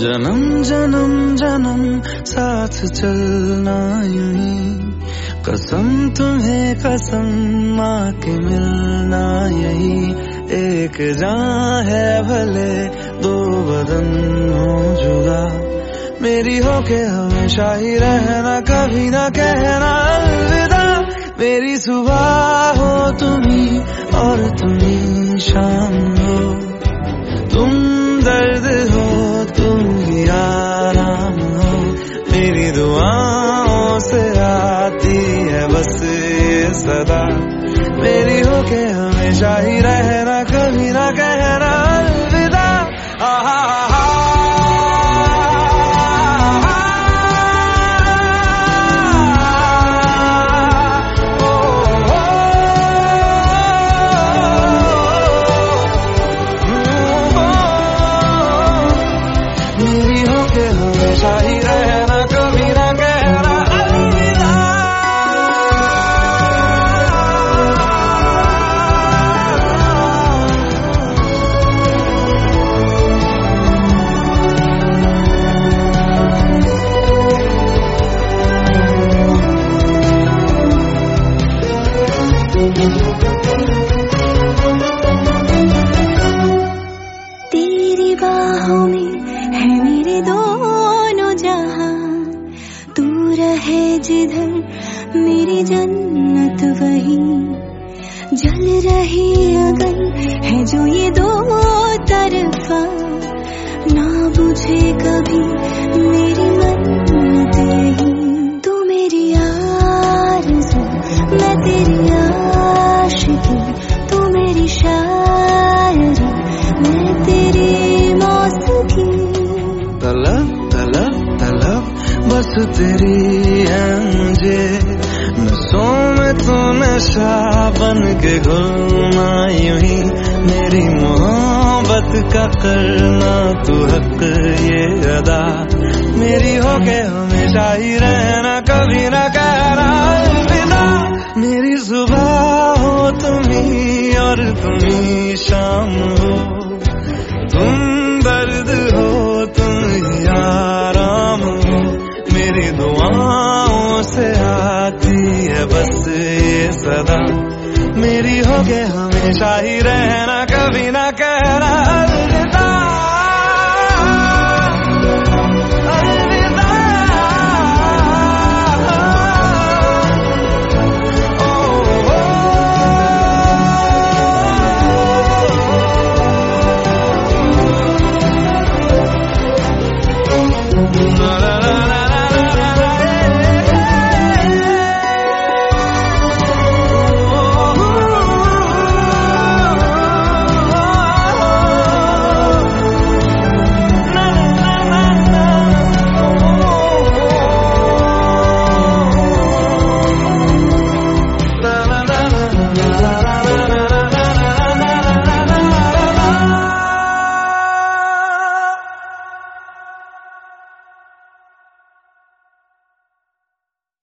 जन्म जन्म जन्म साथ चलना यूं ही, कसम तुम्हें कसम माँ के मिलना यही। एक जान है भले दो बदन हो जुदा, मेरी हो के हमेशा ही रहना, कभी ना कहना अलविदा। मेरी सुबह हो तुम्ही और तुम्ही शाम हो, तुम दर्द हो तुम ही आराम हो। मेरी दुआओं से आती है बस ये सदा, मेरी हो के हमेशा ही रहना, कभी ना कहना अलविदा। मेरी हो के हमेशा ही रहना, कभी ना कहना अलविदा। तेरी बाहों में है मेरे दोनों जहां, तू रहे जिधर मेरी जन्नत वही। जल रही अगन है जो ये दो तरफा, ना बुझे कभी मेरी मन्नत यही। तू मेरी आरज़ू मैं तेरी आशिकी, तू मेरी शायरी मैं तेरी मौसीकी। तलब तलब तलब बस तेरी है मुझे, नसों में तू नशा बन के घुलना यूं ही। मेरी मोहब्बत का करना तू हक ये अदा, मेरी हो के हमेशा ही रहना, कभी ना कहना अलविदा। मेरी सुबह हो तुम्ही और तुम्ही शाम हो, तुम दर्द हो तुम ही आराम हो। मेरी दुआओं से आती है बस ये सदा, मेरी हो के हमेशा ही रहना, कभी ना कहना अलविदा।